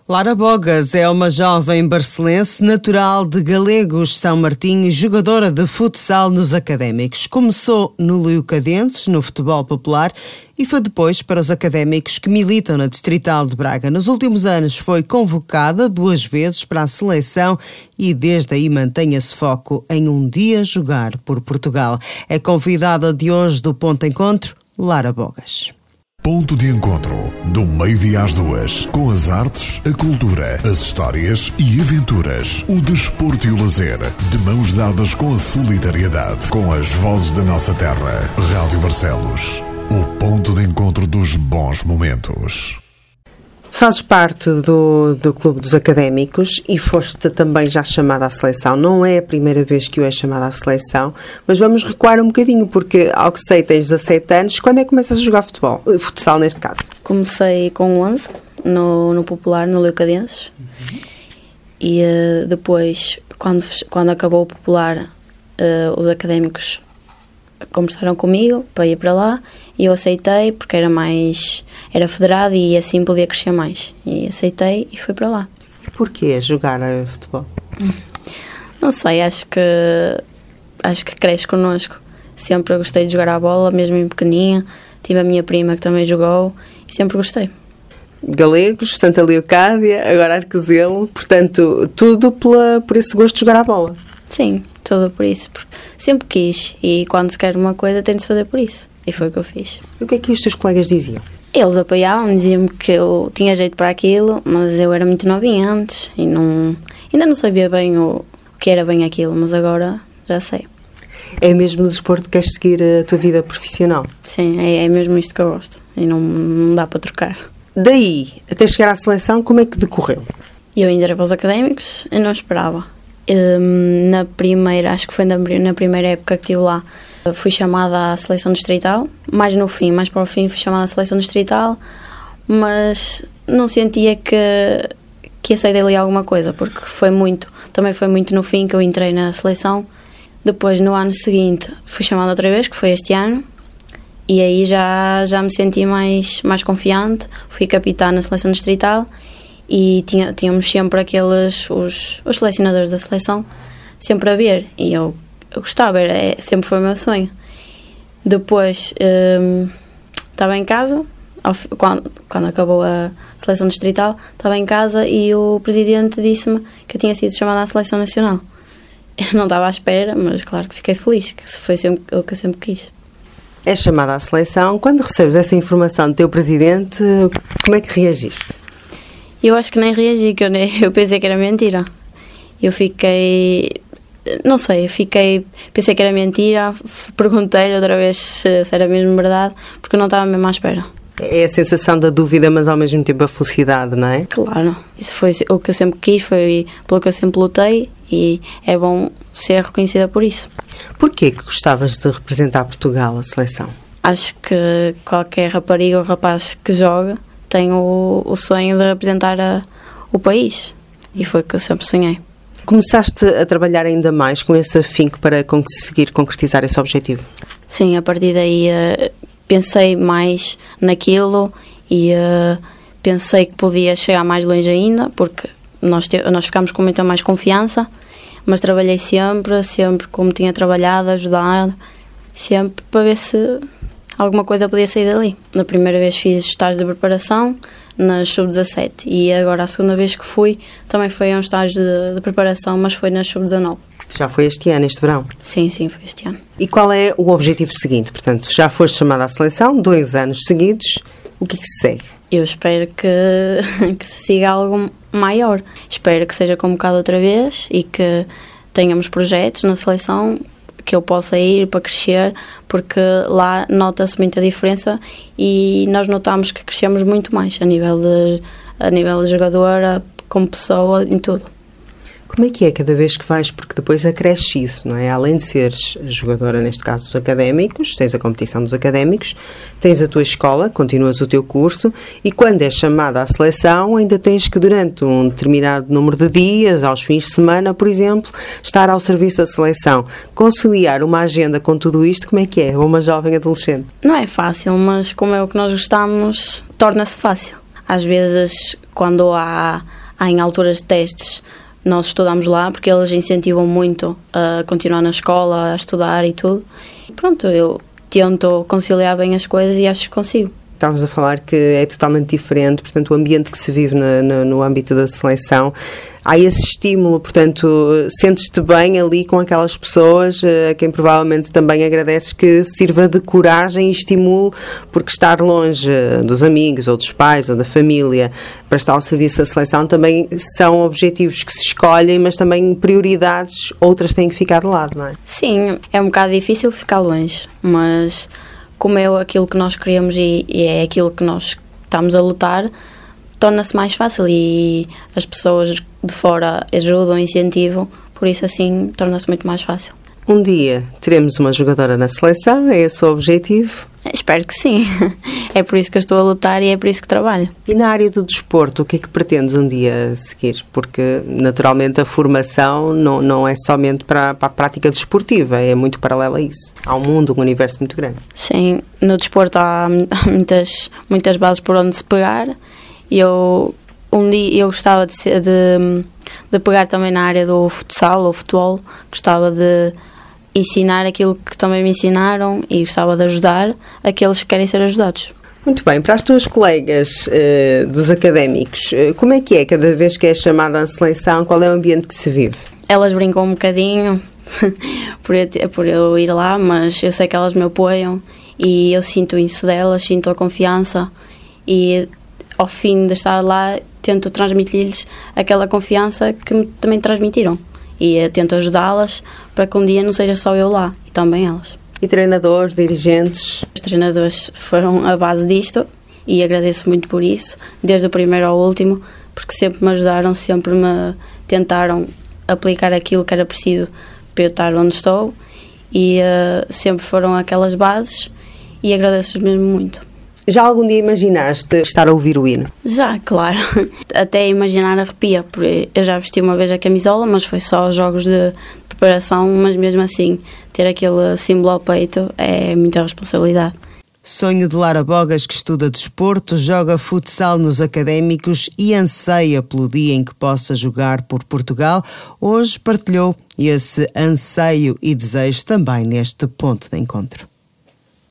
Lara Bogas é uma jovem barcelense natural de Galegos, São Martinho, jogadora de futsal nos académicos. Começou no Leucadenses, no futebol popular, e foi depois para os académicos que militam na Distrital de Braga. Nos últimos anos foi convocada 2 vezes para a seleção e desde aí mantém esse foco em um dia jogar por Portugal. É convidada de hoje do Ponto de Encontro, Lara Bogas. Ponto de Encontro, do meio-dia às 2, com as artes, a cultura, as histórias e aventuras, o desporto e o lazer, de mãos dadas com a solidariedade, com as vozes da nossa terra. Rádio Barcelos, o ponto de encontro dos bons momentos. Fazes parte do Clube dos Académicos e foste também já chamada à seleção. Não é a primeira vez que o és chamada à seleção, mas vamos recuar um bocadinho, porque, ao que sei, tens 17 anos. Quando é que começas a jogar futebol? Futsal, neste caso. Comecei com 11, no Popular, no Leucadenses. E depois, quando acabou o Popular, os Académicos conversaram comigo para ir para lá e eu aceitei porque era federado e assim podia crescer mais, e aceitei e fui para lá. Porquê jogar futebol? Não sei, acho que cresce connosco. Sempre gostei de jogar à bola, mesmo em pequeninha. Tive a minha prima que também jogou e sempre gostei. Galegos, Santa Leocádia, agora Arqueselo, portanto, tudo por esse gosto de jogar à bola. Sim, tudo por isso, porque sempre quis e quando se quer uma coisa tem de se fazer por isso, e foi o que eu fiz. E o que é que os teus colegas diziam? Eles apoiavam, diziam-me que eu tinha jeito para aquilo, mas eu era muito novinha antes e ainda não sabia bem o que era bem aquilo, mas agora já sei. É mesmo no desporto que queres seguir a tua vida profissional? Sim, é mesmo isto que eu gosto e não dá para trocar. Daí, até chegar à seleção, como é que decorreu? Eu ainda era para os académicos e não esperava. Na primeira, acho que foi na primeira época que estive lá, fui chamada à seleção distrital, mais para o fim fui chamada à seleção distrital, mas não sentia que ia sair dali alguma coisa, porque também foi muito no fim que eu entrei na seleção. Depois, no ano seguinte, fui chamada outra vez, que foi este ano, e aí já me senti mais confiante, fui capitã na seleção distrital. E tínhamos sempre os selecionadores da seleção sempre a ver, e eu gostava, sempre foi o meu sonho. Depois estava em casa, quando acabou a seleção distrital, estava em casa e o presidente disse-me que eu tinha sido chamada à seleção nacional. Eu não estava à espera, mas claro que fiquei feliz, que foi sempre o que eu sempre quis. És chamada à seleção. Quando recebes essa informação do teu presidente, como é que reagiste? Eu acho que nem reagi, que eu pensei que era mentira. Eu fiquei... Não sei, pensei que era mentira, perguntei-lhe outra vez se era mesmo verdade, porque eu não estava mesmo à espera. É a sensação da dúvida, mas ao mesmo tempo a felicidade, não é? Claro, isso foi o que eu sempre quis, foi pelo que eu sempre lutei e é bom ser reconhecida por isso. Porquê que gostavas de representar Portugal, a seleção? Acho que qualquer rapariga ou rapaz que joga tem o sonho de representar o país, e foi o que eu sempre sonhei. Começaste a trabalhar ainda mais com esse afinco para conseguir concretizar esse objetivo? Sim, a partir daí pensei mais naquilo e pensei que podia chegar mais longe ainda, porque nós ficámos com muita mais confiança, mas trabalhei sempre como tinha trabalhado, ajudar, sempre para ver se alguma coisa podia sair dali. Na primeira vez fiz estágio de preparação na Sub-17 e agora a segunda vez que fui também foi um estágio de preparação, mas foi na Sub-19. Já foi este ano, este verão? Sim, foi este ano. E qual é o objetivo seguinte? Portanto, já foste chamada à seleção, 2 anos seguidos, o que se segue? Eu espero que se siga algo maior. Espero que seja convocado outra vez e que tenhamos projetos na seleção que eu possa ir para crescer, porque lá nota-se muita diferença e nós notamos que crescemos muito mais a nível de jogadora, como pessoa, em tudo. Como é que é cada vez que vais, porque depois acresce isso, não é? Além de seres jogadora, neste caso dos académicos, tens a competição dos académicos, tens a tua escola, continuas o teu curso e quando és chamada à seleção ainda tens que durante um determinado número de dias, aos fins de semana, por exemplo, estar ao serviço da seleção. Conciliar uma agenda com tudo isto, como é que é? Uma jovem adolescente? Não é fácil, mas como é o que nós gostamos, torna-se fácil. Às vezes, quando há em alturas de testes, nós estudamos lá, porque eles incentivam muito a continuar na escola, a estudar e tudo. E pronto, eu tento conciliar bem as coisas e acho que consigo. Estavas a falar que é totalmente diferente, portanto, o ambiente que se vive no âmbito da seleção. Há esse estímulo, portanto, sentes-te bem ali com aquelas pessoas a quem provavelmente também agradeces que sirva de coragem e estímulo, porque estar longe dos amigos ou dos pais ou da família para estar ao serviço da seleção também são objetivos que se escolhem, mas também prioridades, outras têm que ficar de lado, não é? Sim, é um bocado difícil ficar longe, mas como é aquilo que nós queremos e é aquilo que nós estamos a lutar, torna-se mais fácil e as pessoas de fora ajudam, incentivam, por isso assim torna-se muito mais fácil. Um dia teremos uma jogadora na seleção, é esse o objetivo? Espero que sim, é por isso que eu estou a lutar e é por isso que trabalho. E na área do desporto, o que é que pretendes um dia seguir? Porque naturalmente a formação não é somente para a prática desportiva, é muito paralela a isso. Há um mundo, um universo muito grande. Sim, no desporto há muitas bases por onde se pegar. Um dia eu gostava de pegar também na área do futsal ou futebol, gostava de ensinar aquilo que também me ensinaram e gostava de ajudar aqueles que querem ser ajudados. Muito bem, para as tuas colegas dos académicos, como é que é cada vez que é chamada à seleção, qual é o ambiente que se vive? Elas brincam um bocadinho por eu ir lá, mas eu sei que elas me apoiam e eu sinto isso delas, sinto a confiança e ao fim de estar lá tento transmitir-lhes aquela confiança que me também transmitiram e tento ajudá-las para que um dia não seja só eu lá e também elas. E treinadores, dirigentes? Os treinadores foram a base disto e agradeço muito por isso, desde o primeiro ao último, porque sempre me ajudaram, sempre me tentaram aplicar aquilo que era preciso para eu estar onde estou e sempre foram aquelas bases e agradeço-os mesmo muito. Já algum dia imaginaste estar a ouvir o hino? Já, claro. Até imaginar arrepia, porque eu já vesti uma vez a camisola, mas foi só jogos de preparação, mas mesmo assim, ter aquele símbolo ao peito é muita responsabilidade. Sonho de Lara Bogas, que estuda desporto, joga futsal nos académicos e anseia pelo dia em que possa jogar por Portugal, hoje partilhou esse anseio e desejo também neste ponto de encontro.